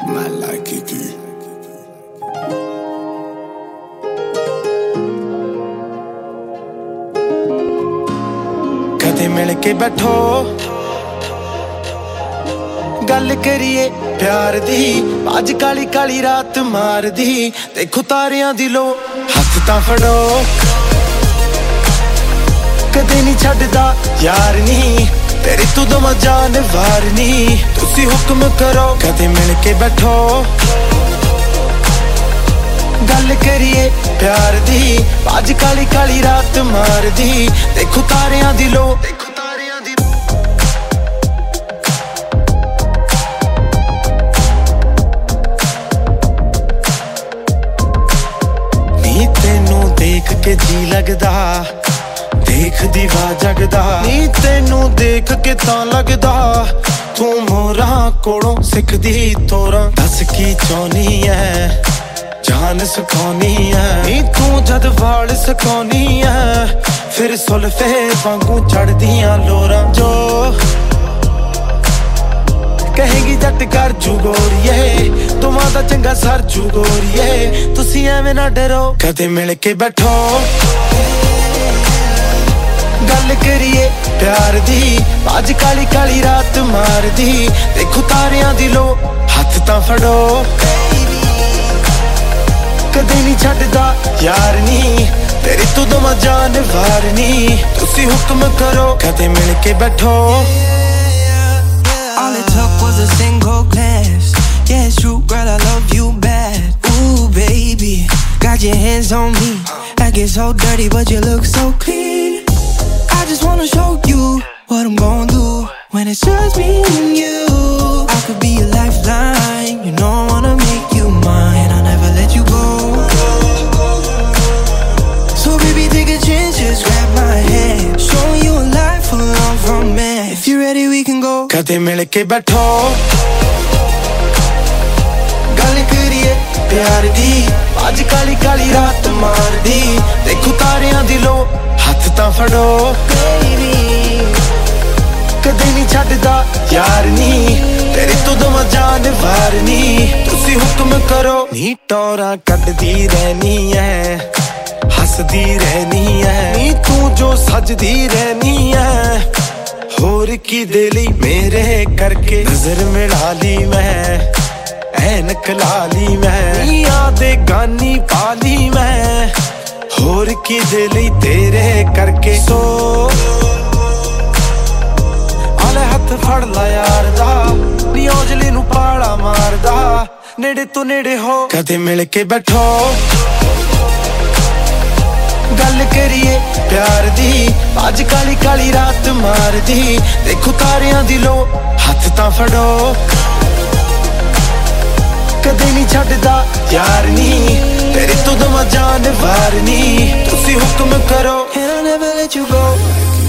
Mala Kiki. कदे मिल के बैठो गल करिए प्यार दी अज काली काली रात मार दी देखो तारियां दी लो हथ तां फड़ो कदे नहीं छड्डदा यार नी तेरी तू दमा जान वार नी तुसी हुक्म करो कदे मिल के बैठो गल करिए प्यार दी अज काली काली रात मार दी देखो तारियां दी लो नी तेनू देख के जी लगदा देख दीवा जगदा नी तेनू देख के तां लगदा तू मोरा कोलों सिखदी तोरा दस की चाहनी है जान सुखानी है नी तू जद वाल सुखानी है फिर सुल्फे वांगू चढ़दियां लोरां जो कहेगी जट कर जू गोरिए तुमां दा चंगा सर जू गोरिए तुसी एवें ना डरो कदे मिल के बैठो गल करिए प्यार दी अज काली काली रात मार दी देखो तारियां दी लो हथ तां फड़ो कदे नहीं छड्डदा यार नी तेरी तू दमा जान वार नी तुसी हुक्म करो कदे मिल के बैठो All it took was a single glance. Yeah, it's true, girl, I love you bad. Ooh, baby, got your hands on me. I get so dirty, but you look so clean. I just wanna show you what I'm gon' do when it's just me and you. I could be a lifeline, you know I wanna make you mine. I'll never let you go. So baby, take a chance, just grab my hand. Showing you a life full of romance. If you're ready, we can go. कदे मिल के बैठो गल करिए प्यार दी अज काली काली रात मार दी देखो तारियां दी लो हथ तां फड़ो कदे नहीं छड्डदा यार नी तेरी तू दमा जान वार नी तुसी हुक्म करो नी टोरा कड्डदी रहनी है हसदी रहनी है नी तू जो सजदी रहनी है होर की दिली मेरे करके नजर मिला ली मैं ऐनक ला ली मैं यादे गानी पाली मैं होर की दिली तेरे करके सो आले हथ फड़ ला यार दा नी औजले नू पाला मारदा नेड़े तो नेड़े हो कदे मिल के बैठो गल करिए प्यार दी अज काली काली रात मार दी देखो तारियां दी लो हथ तां फड़ो कदे नहीं छड्डदा यार नी तेरी तू दमा जान वार नी तुसी हुक्म करो And I'll never let you go.